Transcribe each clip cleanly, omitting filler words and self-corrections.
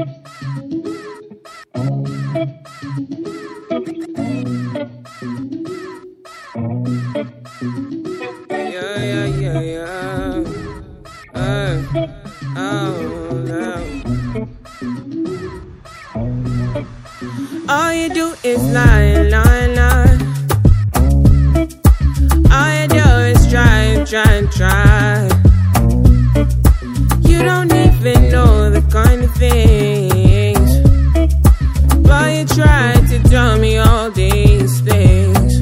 All you do is lie, lie, lie. All you do is try, try, try. You don't even know the kind of things, but you try to tell me all these things.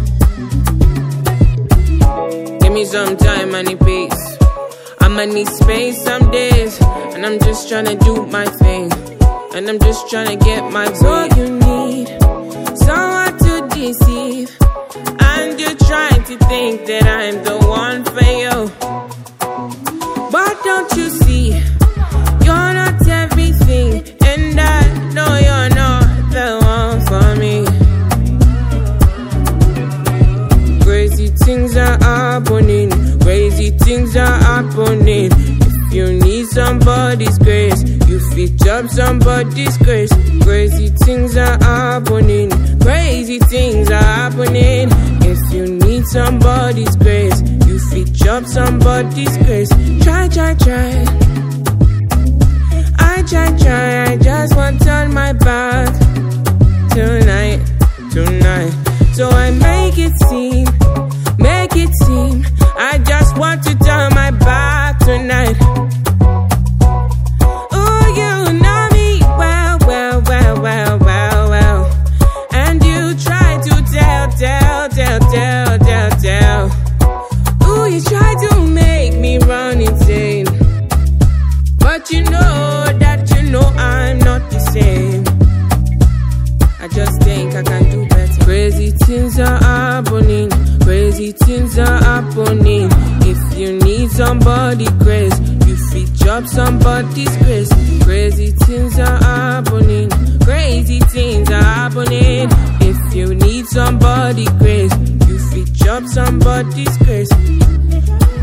Give me some time, I need peace. I'ma need space some days, and I'm just tryna do my thing, and I'm just tryna get my way. So you need someone to deceive, and you're trying to think that I'm the one for you. But don't you see, you're not everything, and I know you're not the one for me. Crazy things are happening, crazy things are happening. If you need somebody's grace, you fit up somebody's grace. Crazy things are happening, crazy things are happening. If you need somebody's grace, you fit up somebody's grace. Try, try, try. I try, try, I just want to turn my back tonight, tonight. So I make it seem, I just want to turn my back tonight. Oh, you know me well, well, well, well, well, well. And you try to tell. Oh, you try to make me run insane, but you know that I'm not the same. I just think I can do better. Crazy things are happening, crazy things are happening. If you need somebody grace, you fit up somebody's grace. Crazy things are happening, crazy things are happening. If you need somebody grace, you fit up somebody's grace.